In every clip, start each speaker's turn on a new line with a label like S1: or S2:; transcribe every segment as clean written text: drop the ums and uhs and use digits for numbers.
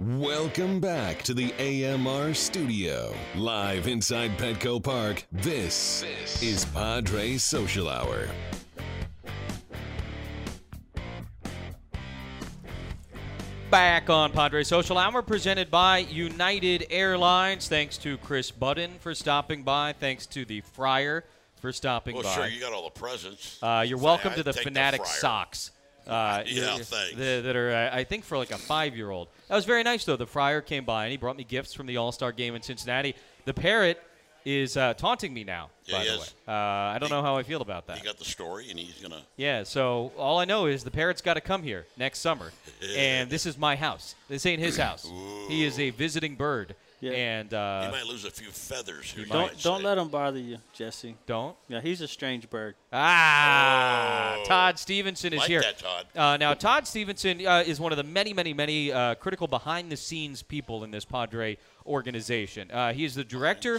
S1: Welcome back to the AMR studio. Live inside Petco Park, this is Padres Social Hour.
S2: Back on Padres Social Hour, presented by United Airlines. Thanks to Chris Budden for stopping by. Thanks to the Friar for stopping by.
S3: Well, sure, you got all the presents.
S2: You're welcome to the
S3: Take
S2: Fanatic
S3: Friar.
S2: socks.
S3: Thanks.
S2: That are, I think, for like a 5-year-old. That was very nice, though. The Friar came by, and he brought me gifts from the All-Star game in Cincinnati. The parrot is taunting me now,
S3: Yeah,
S2: by
S3: he
S2: the
S3: is.
S2: way. I don't know how I feel about that.
S3: He got the story, and he's going to.
S2: Yeah, so all I know is the parrot's got to come here next summer. And this is my house. This ain't his house. He is a visiting bird.
S4: Yeah.
S2: And
S3: he might lose a few feathers.
S4: Don't let him bother you, Jesse.
S2: Don't?
S4: Yeah, he's a strange bird.
S2: Todd Stevenson is
S3: Like
S2: here.
S3: that, Todd.
S2: Now, Todd Stevenson is one of the many, many, many critical behind-the-scenes people in this Padre organization. He is the director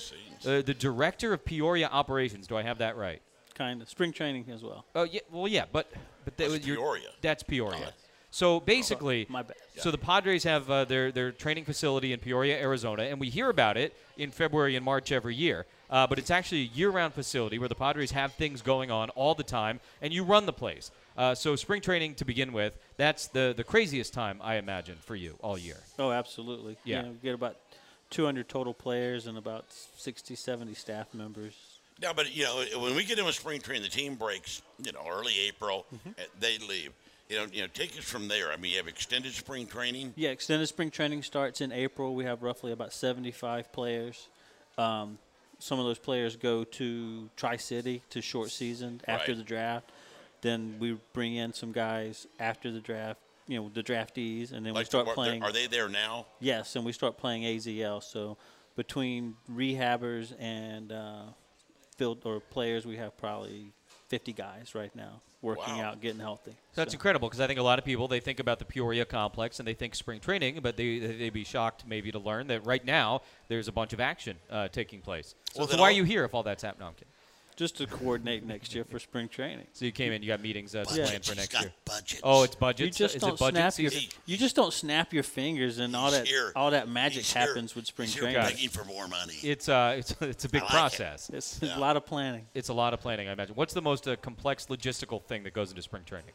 S2: of Peoria operations. Do I have that right?
S4: Kind of. Spring training as well.
S2: Oh yeah, well yeah, but
S3: That's Peoria.
S2: That's Peoria.
S3: Oh.
S2: So basically,
S4: My bad.
S2: so the Padres have their training facility in Peoria, Arizona, and we hear about it in February and March every year. But it's actually a year-round facility where the Padres have things going on all the time, and you run the place. So spring training, to begin with, that's the craziest time, I imagine, for you all year.
S4: Oh, absolutely.
S2: Yeah.
S4: We get about 200 total players and about 60, 70 staff members.
S3: Yeah, but, when we get in with spring training, the team breaks, early April. They leave. Take us from there. I mean, you have extended spring training.
S4: Yeah, extended spring training starts in April. We have roughly about 75 players. Some of those players go to Tri-City to short season after the draft. Then we bring in some guys after the draft, the draftees, and then we start playing.
S3: Are they there now?
S4: Yes, and we start playing AZL. So between rehabbers and field or players, we have probably 50 guys right now working out, getting healthy.
S2: That's incredible, because I think a lot of people, they think about the Peoria complex and they think spring training, but they'd be shocked maybe to learn that right now there's a bunch of action taking place. So why are you here if all that's happening? No, I'm kidding.
S4: Just to coordinate next year for spring training.
S2: So you came in, you got meetings planned for next year.
S3: Budgets.
S2: Oh, it's budgets.
S4: You just
S2: Is
S4: don't
S2: it budget
S4: snap
S2: season?
S4: you just don't snap your fingers, and all that magic happens with spring
S3: He's
S4: training.
S3: Here begging for more money.
S2: It's a big process.
S4: It's a lot of planning.
S2: It's a lot of planning, I imagine. What's the most complex logistical thing that goes into spring training?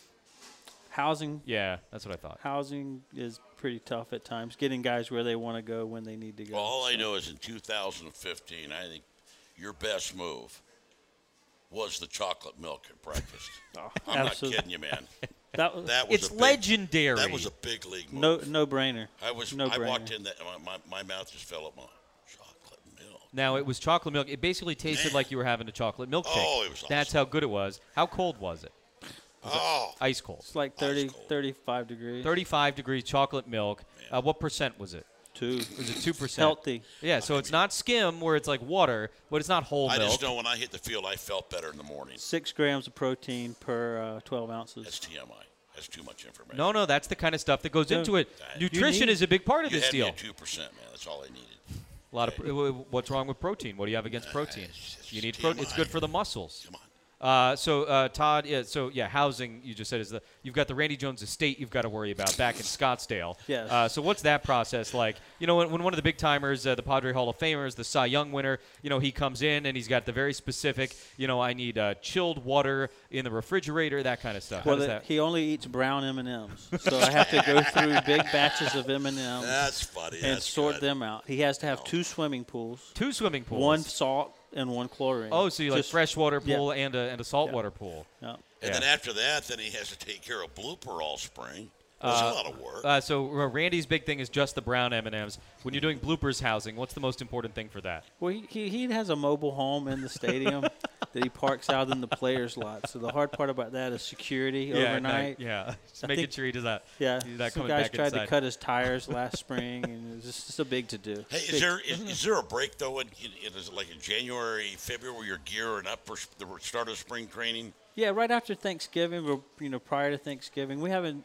S4: Housing.
S2: Yeah, that's what I thought.
S4: Housing is pretty tough at times. Getting guys where they want to go when they need to go.
S3: Well, all I know is in 2015, I think your best move was the chocolate milk at breakfast. I'm not kidding you, man.
S4: That was
S2: It's legendary.
S3: That was a big league move.
S4: no brainer.
S3: I
S4: brainer.
S3: walked in, my mouth just fell up on chocolate milk.
S2: Now, it was chocolate milk. It basically tasted like you were having a chocolate milkshake.
S3: Oh, it was awesome.
S2: That's how good it was. How cold was it? Ice cold.
S4: It's like 30, 35 degrees.
S2: 35 degrees chocolate milk. What percent was it?
S4: 2.
S2: Was it 2%?
S4: Healthy.
S2: Yeah, so it's not skim where it's like water, but it's not whole
S3: I
S2: milk.
S3: just know when I hit the field, I felt better in the morning.
S4: 6 grams of protein per 12 ounces.
S3: That's TMI. That's too much information.
S2: No, that's the kind of stuff that goes into it. Nutrition is a big part of
S3: You
S2: this
S3: had me
S2: deal.
S3: at 2%, man. That's all I needed.
S2: A lot of what's wrong with protein? What do you have against protein? You need protein. It's good for the muscles.
S3: Come on.
S2: Todd, housing, you just said, you've got the Randy Jones estate you've got to worry about back in Scottsdale.
S4: Yes.
S2: So what's that process like? When one of the big timers, the Padre Hall of Famers, the Cy Young winner, he comes in and he's got the very specific, I need chilled water in the refrigerator, that kind of stuff.
S4: Well, he only eats brown M&Ms, so I have to go through big batches of M&Ms.
S3: That's funny.
S4: And sort them out. He has to have 2 swimming pools.
S2: 2 swimming pools.
S4: 1 salt and 1 chlorine.
S2: Oh, so you like freshwater pool and a saltwater pool.
S4: Yeah.
S3: And then after that, then he has to take care of blooper all spring. That's a lot of work.
S2: So Randy's big thing is just the brown M&Ms. When you're doing bloopers housing, what's the most important thing for that?
S4: Well, he has a mobile home in the stadium that he parks out in the players' lot. So the hard part about that is security overnight.
S2: Yeah, just making sure he does that.
S4: Yeah,
S2: he's not
S4: some
S2: coming
S4: guys
S2: back
S4: tried
S2: inside.
S4: to cut his tires last spring, and it's just a big to-do.
S3: Hey, is there a break, though, like in January, February, where you're gearing up for the start of spring training?
S4: Yeah, right after Thanksgiving, prior to Thanksgiving. We haven't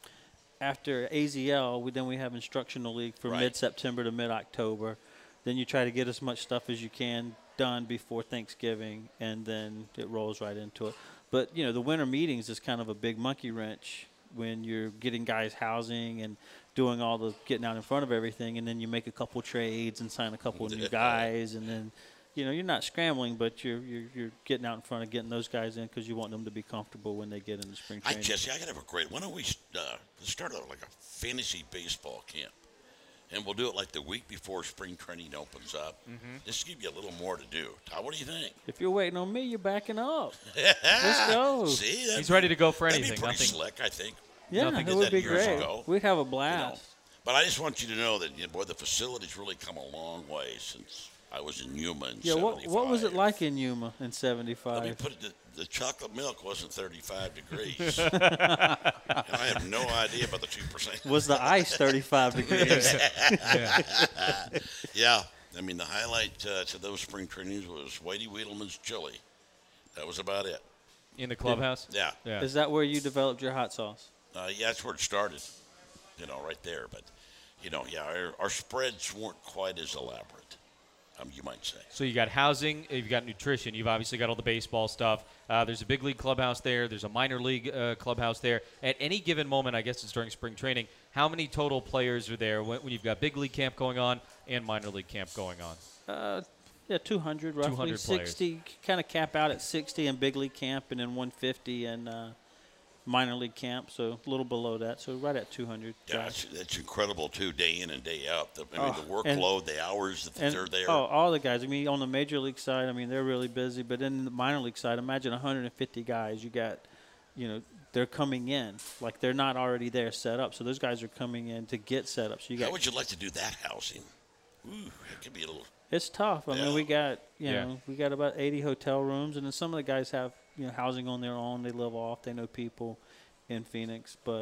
S4: after AZL, then we have instructional league for mid-September to mid-October. Then you try to get as much stuff as you can done before Thanksgiving, and then it rolls right into it. But, the winter meetings is kind of a big monkey wrench when you're getting guys housing and doing all the getting out in front of everything, and then you make a couple trades and sign a couple of new guys, and then you're not scrambling, but you're getting out in front of getting those guys in because you want them to be comfortable when they get into spring training.
S3: Jesse, I got to have a great. Why don't we start out like a fantasy baseball camp? And we'll do it like the week before spring training opens up. Just to give you a little more to do. Todd, what do you think?
S4: If you're waiting on me, you're backing up. Let's go.
S3: See,
S2: He's ready to go for
S3: that'd
S2: anything.
S3: be pretty slick, I think.
S4: Yeah,
S2: Nothing
S4: it
S2: did
S4: would
S3: that
S4: be
S3: years
S4: great.
S3: ago.
S4: We'd have a
S3: You know,
S4: blast.
S3: but I just want you to know that boy, the facility's really come a long way since I was in Yuma in
S4: Yeah,
S3: 75.
S4: what was it like in Yuma in
S3: Let me
S4: '75?
S3: put it, the chocolate milk wasn't 35 degrees. And I have no idea about the 2%.
S4: Was the ice 35 degrees?
S3: Yeah. I mean, the highlight to those spring trainings was Whitey Wiedelman's chili. That was about it.
S2: In the clubhouse?
S3: Yeah.
S2: Yeah.
S4: Is that where you developed your hot sauce?
S3: Yeah, that's where it started, right there. But, our spreads weren't quite as elaborate, you might say.
S2: So you got housing, you've got nutrition, you've obviously got all the baseball stuff. There's a big league clubhouse there. There's a minor league clubhouse there. At any given moment, I guess it's during spring training, how many total players are there when you've got big league camp going on and minor league camp going on?
S4: Yeah, 200 roughly.
S2: 200
S4: 60, kind of cap out at 60 in big league camp and then 150 in minor league camp, so a little below that. So right at 200.
S3: Yeah, that's incredible, too, day in and day out. The workload,
S4: and
S3: the hours that they're there.
S4: Oh, all the guys. I mean, on the major league side, they're really busy. But in the minor league side, imagine 150 guys. You got, they're coming in. Like, they're not already there set up. So those guys are coming in to get set up. So you got.
S3: How would you like to do that housing? Ooh, it could be a little.
S4: It's tough. I
S3: Yeah.
S4: mean, we got, we got about 80 hotel rooms. And then some of the guys have, housing on their own. They live off. They know people in Phoenix. But,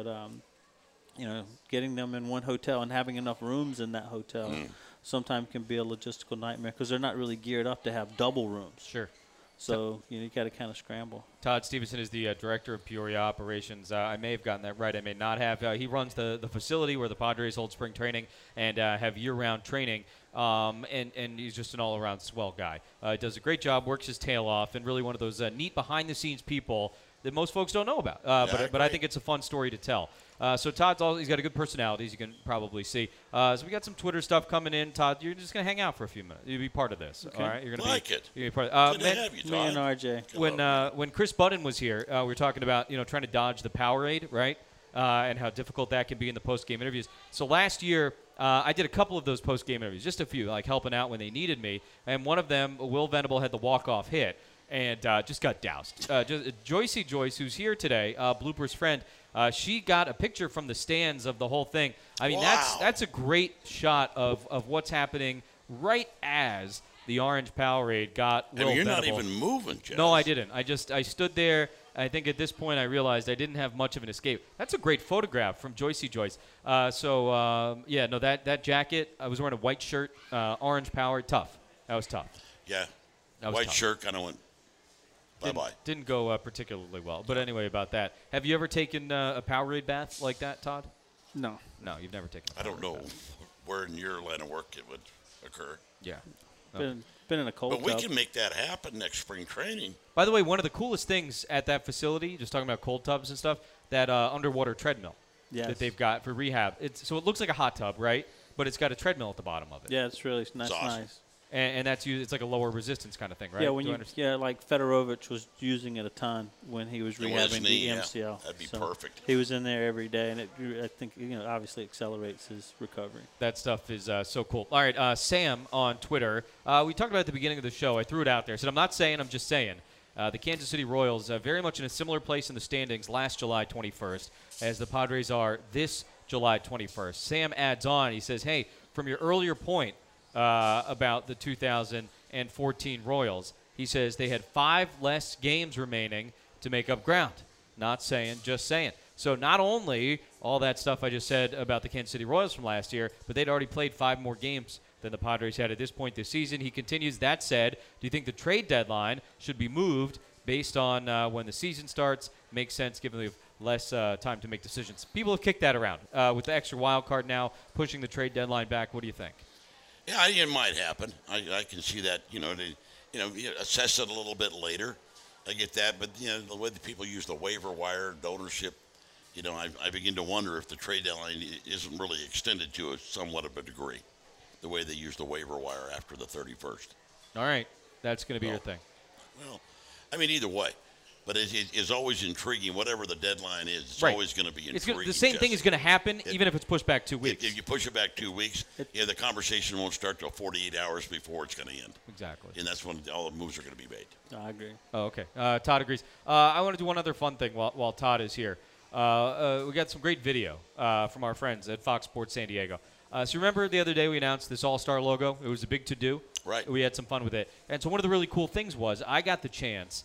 S4: getting them in one hotel and having enough rooms in that hotel sometimes can be a logistical nightmare because they're not really geared up to have double rooms.
S2: Sure.
S4: So, you got to kind of scramble.
S2: Todd Stevenson is the director of Peoria operations. I may have gotten that right. I may not have. He runs the facility where the Padres hold spring training and have year-round training. And he's just an all-around swell guy. Does a great job, works his tail off, and really one of those neat behind-the-scenes people that most folks don't know about. But I think it's a fun story to tell. So Todd's he's got a good personality, as you can probably see. So we got some Twitter stuff coming in. Todd, you're just going to hang out for a few minutes. You'll be part of this.
S4: Okay.
S2: All right? You're going
S3: Like it.
S2: to be part of
S3: Good to have you,
S4: Me and
S3: Todd.
S4: RJ.
S2: when Chris Budden was here, we were talking about trying to dodge the Powerade, right? And how difficult that can be in the post-game interviews. So last year, I did a couple of those post-game interviews, just a few, like helping out when they needed me. And one of them, Will Venable, had the walk-off hit and just got doused. Joycey Joyce, who's here today, Blooper's friend, she got a picture from the stands of the whole thing. I mean,
S3: Wow.
S2: that's a great shot of what's happening right as the Orange Powerade got Will
S3: You're not
S2: Venable.
S3: even moving, Jeff.
S2: No, I didn't. I stood there. I think at this point I realized I didn't have much of an escape. That's a great photograph from Joycey Joyce. That jacket, I was wearing a white shirt, Orange Power, tough. That was tough.
S3: Yeah.
S2: That was
S3: White
S2: tough.
S3: shirt kind of went bye-bye.
S2: Didn't go particularly well. But anyway, about that. Have you ever taken a Powerade bath like that, Todd?
S4: No.
S2: No, you've never taken a
S3: I don't
S2: Powerade
S3: know
S2: bath.
S3: where in your line of work it would occur.
S2: Yeah.
S4: Been in a cold
S3: But we
S4: tub.
S3: can make that happen next spring training.
S2: By the way, one of the coolest things at that facility, just talking about cold tubs and stuff, that underwater treadmill
S4: Yes.
S2: that they've got for rehab. So it looks like a hot tub, right? But it's got a treadmill at the bottom of it.
S4: Yeah, it's really that's
S3: awesome.
S4: nice.
S2: And that's used. It's like a lower resistance kind of thing, right?
S4: Yeah, when
S2: Do I
S4: you
S2: understand?
S4: like Fedorovich was using it a ton when he was
S3: It was
S4: rehabbing
S3: neat,
S4: the
S3: yeah.
S4: MCL.
S3: That'd be
S4: So
S3: perfect.
S4: He was in there every day, and I think obviously accelerates his recovery.
S2: That stuff is so cool. All right, Sam on Twitter. We talked about it at the beginning of the show. I threw it out there. I said, I'm not saying, I'm just saying. The Kansas City Royals very much in a similar place in the standings last July 21st as the Padres are this July 21st. Sam adds on. He says, hey, from your earlier point about the 2014 Royals, he says they had 5 less games remaining to make up ground. Not saying, just saying. So not only all that stuff I just said about the Kansas City Royals from last year, but they'd already played 5 more games than the Padres had at this point this season. He continues, that said, do you think the trade deadline should be moved based on when the season starts? Makes sense given we have less time to make decisions. People have kicked that around. With the extra wild card now, pushing the trade deadline back, what do you think?
S3: Yeah, it might happen. I can see that, you assess it a little bit later. I get that. But, the way that people use the waiver wire, the ownership, you know, I begin to wonder if the trade deadline isn't really extended to a somewhat of a degree, the way they use the waiver wire after the 31st.
S2: All right. That's going to be your thing.
S3: Well, I mean, either way. But it is always intriguing. Whatever the deadline is, it's
S2: Right.
S3: always going to be intriguing.
S2: The same thing is going to happen, even if it's pushed back 2 weeks.
S3: If you push it back 2 weeks, the conversation won't start till 48 hours before it's going to end.
S2: Exactly.
S3: And that's when all the moves are going to be made.
S4: I agree.
S2: Oh, okay. Todd agrees. I want to do one other fun thing while Todd is here. We got some great video from our friends at Fox Sports San Diego. So remember the other day we announced this All-Star logo? It was a big to-do.
S3: Right.
S2: We had some fun with it. And so one of the really cool things was I got the chance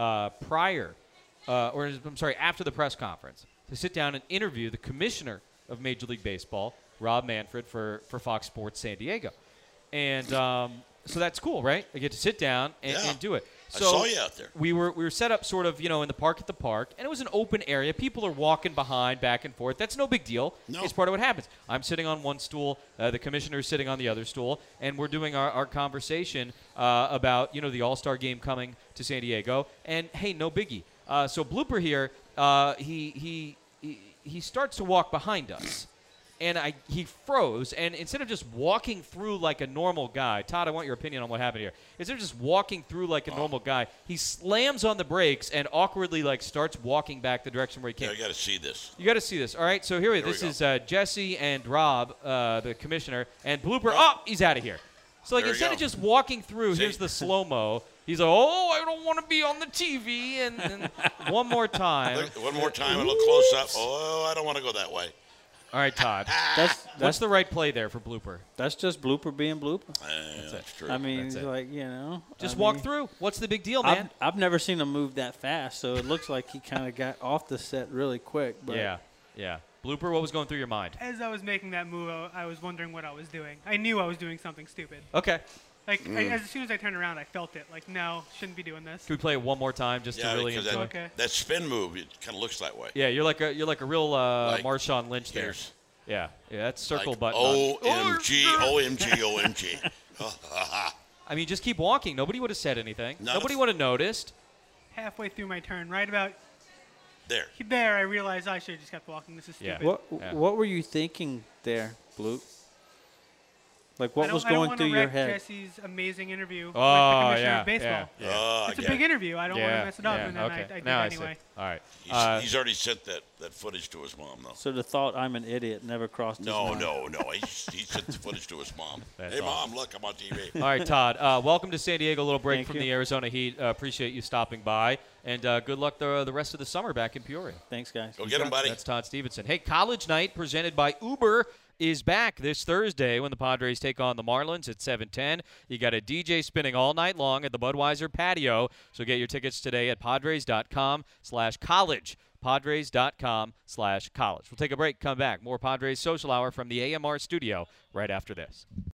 S2: after the press conference to sit down and interview the commissioner of Major League Baseball, Rob Manfred, for Fox Sports San Diego. And so that's cool, right? I get to sit down and do it. So
S3: I saw you out there.
S2: We were set up sort of, in the park at the park, and it was an open area. People are walking behind, back and forth. That's no big deal.
S3: No.
S2: It's part of what happens. I'm sitting on one stool, the commissioner's sitting on the other stool, and we're doing our conversation about, the All-Star game coming to San Diego. And, hey, no biggie. So Blooper here, he starts to walk behind us. And he froze, and instead of just walking through like a normal guy, Todd, I want your opinion on what happened here. Instead of just walking through like a normal guy, he slams on the brakes and awkwardly starts walking back the direction where he came.
S3: Yeah, I got to see this.
S2: You got to see this. All right, so here we go. This is Jesse and Rob, the commissioner, and Blooper. Oh, he's out of here. So instead of just walking through, here's the slow-mo. He's like, oh, I don't want to be on the TV. And one more time.
S3: One more time, a little close up. Oh, I don't want to go that way.
S2: All right, Todd. What's the right play there for Blooper?
S4: That's just Blooper being Blooper.
S3: That's true.
S4: I mean,
S2: That's it.
S4: Just
S2: walk through. What's the big deal, man?
S4: I've never seen him move that fast, so it looks like he kind of got off the set really quick. But
S2: Yeah. Blooper, what was going through your mind?
S5: As I was making that move, I was wondering what I was doing. I knew I was doing something stupid.
S2: Okay.
S5: As soon as I turned around, I felt it. Like, no, shouldn't be doing this.
S2: Can we play it one more time just to really
S3: because
S2: enjoy?
S3: that spin move, it kind of looks that way.
S2: Yeah, you're like a real Marshawn Lynch there.
S3: Here's
S2: Yeah, that's circle
S3: like
S2: button.
S3: OMG, OMG, OMG.
S2: I mean, just keep walking. Nobody would have said anything. Nobody
S3: F-
S2: would have noticed.
S5: Halfway through my turn, right about
S3: there.
S5: I realized I should have just kept walking. This is stupid.
S4: What were you thinking there, Bloop? Like, what was going through your head?
S5: I don't want to wreck Jesse's amazing interview with the
S2: Oh,
S5: commissioner of baseball.
S2: yeah.
S5: It's a big interview. I don't want to mess it up, and then
S2: okay.
S5: I did
S2: Now
S5: anyway.
S2: I see. All right.
S3: He's already sent that footage to his mom, though.
S4: So the thought I'm an idiot never crossed his mind.
S3: No. He sent the footage to his mom.
S2: That's
S3: Hey,
S2: awesome.
S3: Mom, look, I'm on TV.
S2: All right, Todd. Welcome to San Diego. A little break
S4: Thank
S2: from
S4: you.
S2: the Arizona Heat. Appreciate you stopping by. And good luck the rest of the summer back in Peoria.
S4: Thanks, guys.
S3: Go get him, buddy.
S2: That's Todd Stevenson. Hey, College Night presented by Uber is back this Thursday when the Padres take on the Marlins at 7:10. You got a DJ spinning all night long at the Budweiser patio. So get your tickets today at Padres.com/college. Padres.com/college. We'll take a break, come back. More Padres Social Hour from the AMR studio right after this.